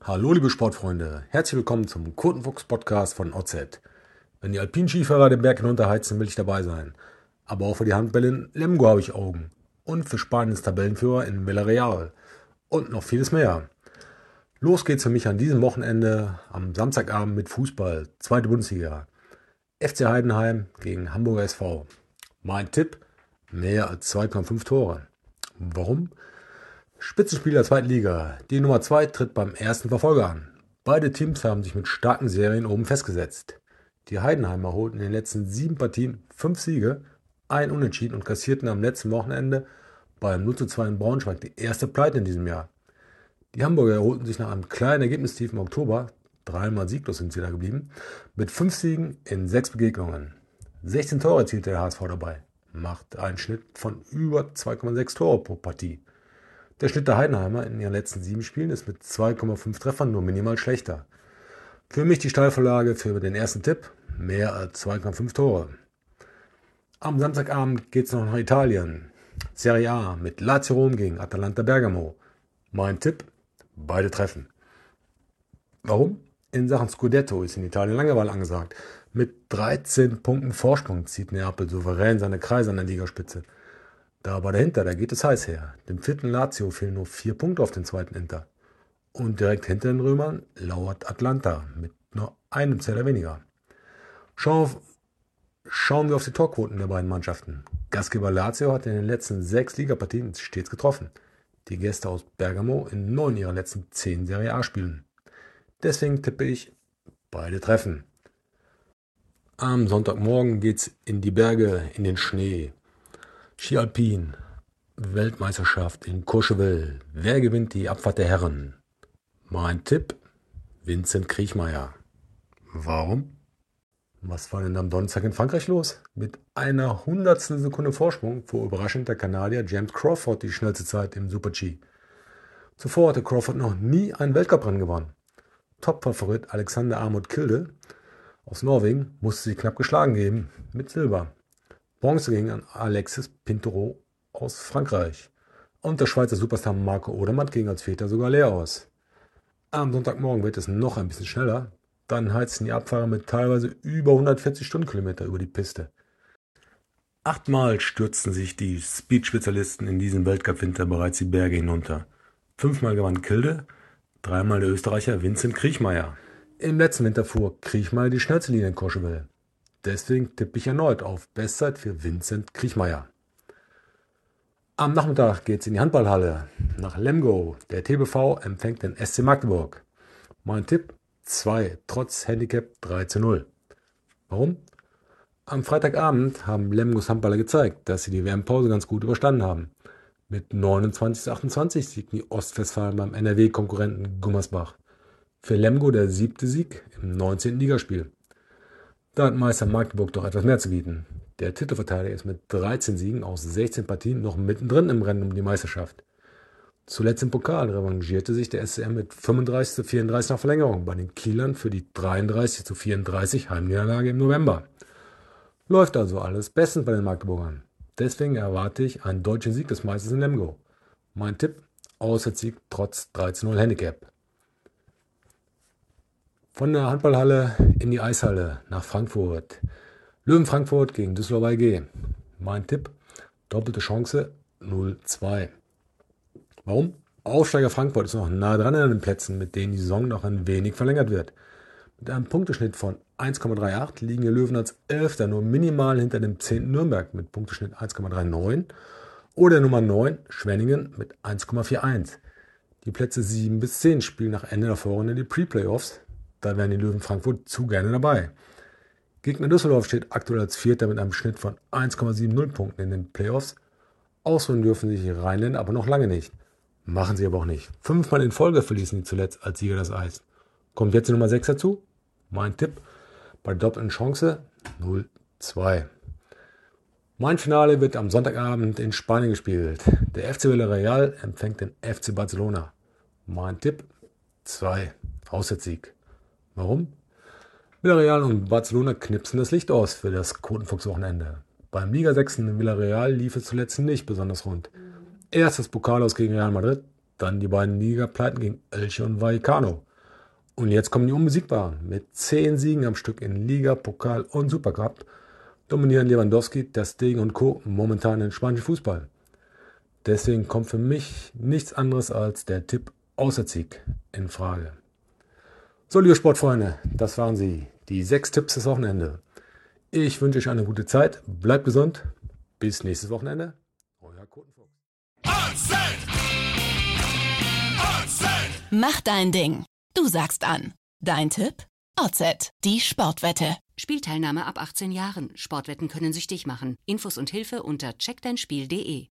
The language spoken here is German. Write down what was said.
Hallo liebe Sportfreunde, herzlich willkommen zum Kurtenfuchs-Podcast von OZ. Wenn die Alpinskifahrer den Berg hinunterheizen, will ich dabei sein. Aber auch für die Handbälle in Lemgo habe ich Augen. Und für Spaniens Tabellenführer in Villarreal. Und noch vieles mehr. Los geht's für mich an diesem Wochenende am Samstagabend mit Fußball, zweite Bundesliga. FC Heidenheim gegen Hamburger SV. Mein Tipp, mehr als 2,5 Tore. Warum? Spitzenspieler der zweiten Liga. Die Nummer 2 tritt beim ersten Verfolger an. Beide Teams haben sich mit starken Serien oben festgesetzt. Die Heidenheimer holten in den letzten 7 Partien 5 Siege, 1 Unentschieden und kassierten am letzten Wochenende beim 0:2 in Braunschweig die erste Pleite in diesem Jahr. Die Hamburger erholten sich nach einem kleinen Ergebnistief im Oktober, 3-mal sieglos sind sie da geblieben, mit 5 Siegen in 6 Begegnungen. 16 Tore erzielte der HSV dabei, macht einen Schnitt von über 2,6 Tore pro Partie. Der Schnitt der Heidenheimer in ihren letzten 7 Spielen ist mit 2,5 Treffern nur minimal schlechter. Für mich die Steilvorlage für den ersten Tipp, mehr als 2,5 Tore. Am Samstagabend geht es noch nach Italien. Serie A mit Lazio Rom gegen Atalanta Bergamo. Mein Tipp, beide treffen. Warum? In Sachen Scudetto ist in Italien Langeweile angesagt. Mit 13 Punkten Vorsprung zieht Neapel souverän seine Kreise an der Ligaspitze. Da aber dahinter, da geht es heiß her. Dem vierten Lazio fehlen nur 4 Punkte auf den zweiten Inter. Und direkt hinter den Römern lauert Atlanta mit nur einem Zähler weniger. Schauen wir auf die Torquoten der beiden Mannschaften. Gastgeber Lazio hat in den letzten 6 Ligapartien stets getroffen. Die Gäste aus Bergamo in 9 ihrer letzten 10 Serie A-Spielen. Deswegen tippe ich, beide treffen. Am Sonntagmorgen geht's in die Berge, in den Schnee. Ski Alpin, Weltmeisterschaft in Courchevel. Wer gewinnt die Abfahrt der Herren? Mein Tipp, Vincent Kriechmayr. Warum? Was war denn am Donnerstag in Frankreich los? Mit einer hundertstel Sekunde Vorsprung fuhr überraschend der Kanadier James Crawford die schnellste Zeit im Super-G. Zuvor hatte Crawford noch nie ein Weltcuprennen gewonnen. Top-Favorit Alexander Armut Kilde aus Norwegen musste sie knapp geschlagen geben mit Silber. Bronze ging an Alexis Pinturault aus Frankreich. Und der Schweizer Superstar Marco Odermatt ging als Vierter sogar leer aus. Am Sonntagmorgen wird es noch ein bisschen schneller. Dann heizen die Abfahrer mit teilweise über 140 Stundenkilometer über die Piste. 8-mal stürzten sich die Speed-Spezialisten in diesem Weltcup-Winter bereits die Berge hinunter. 5-mal gewann Kilde, 3-mal der Österreicher Vincent Kriechmayr. Im letzten Winter fuhr Kriechmayr die schnellste Linie in Courchevel. Deswegen tippe ich erneut auf Bestzeit für Vincent Kriechmayr. Am Nachmittag geht's in die Handballhalle nach Lemgo. Der TBV empfängt den SC Magdeburg. Mein Tipp 2, trotz Handicap 3:0. Warum? Am Freitagabend haben Lemgos Handballer gezeigt, dass sie die WM-Pause ganz gut überstanden haben. Mit 29:28 siegten die Ostwestfalen beim NRW-Konkurrenten Gummersbach. Für Lemgo der 7. Sieg im 19. Ligaspiel. Da hat Meister Magdeburg doch etwas mehr zu bieten. Der Titelverteidiger ist mit 13 Siegen aus 16 Partien noch mittendrin im Rennen um die Meisterschaft. Zuletzt im Pokal revanchierte sich der SCM mit 35:34 nach Verlängerung bei den Kielern für die 33:34 Heimniederlage im November. Läuft also alles bestens bei den Magdeburgern. Deswegen erwarte ich einen deutschen Sieg des Meisters in Lemgo. Mein Tipp, Auswärtssieg trotz 13:0 Handicap. Von der Handballhalle in die Eishalle nach Frankfurt. Löwen Frankfurt gegen Düsseldorf AG. Mein Tipp, doppelte Chance 0:2. Warum? Aufsteiger Frankfurt ist noch nah dran an den Plätzen, mit denen die Saison noch ein wenig verlängert wird. Mit einem Punkteschnitt von 1,38 liegen die Löwen als 11. nur minimal hinter dem 10. Nürnberg mit Punkteschnitt 1,39 oder Nummer 9 Schwenningen mit 1,41. Die Plätze 7 bis 10 spielen nach Ende der Vorrunde die Pre-Playoffs. Da wären die Löwen Frankfurt zu gerne dabei. Gegner Düsseldorf steht aktuell als Vierter mit einem Schnitt von 1,70 Punkten in den Playoffs. Ausruhen dürfen sich die Rheinländer aber noch lange nicht. Machen sie aber auch nicht. 5-mal in Folge verließen die zuletzt als Sieger das Eis. Kommt jetzt die Nummer 6 dazu? Mein Tipp bei der doppelten Chance 0:2. Mein Finale wird am Sonntagabend in Spanien gespielt. Der FC Villarreal empfängt den FC Barcelona. Mein Tipp 2, Auswärtssieg. Warum? Villarreal und Barcelona knipsen das Licht aus für das Kurtenfuchs-Wochenende. Beim Ligasechsten in Villarreal lief es zuletzt nicht besonders rund. Erst das Pokal aus gegen Real Madrid, dann die beiden Ligapleiten gegen Elche und Vallecano. Und jetzt kommen die Unbesiegbaren. Mit 10 Siegen am Stück in Liga, Pokal und Supercup dominieren Lewandowski, ter Stegen und Co. momentan den spanischen Fußball. Deswegen kommt für mich nichts anderes als der Tipp Auswärtssieg in Frage. So, liebe Sportfreunde, das waren sie, die 6 Tipps des Wochenende. Ich wünsche euch eine gute Zeit, bleibt gesund, bis nächstes Wochenende. Euer Kotenfuchs. Mach dein Ding. Du sagst an. Dein Tipp? OZ, die Sportwette. Spielteilnahme ab 18 Jahren. Sportwetten können süchtig machen. Infos und Hilfe unter checkdeinspiel.de.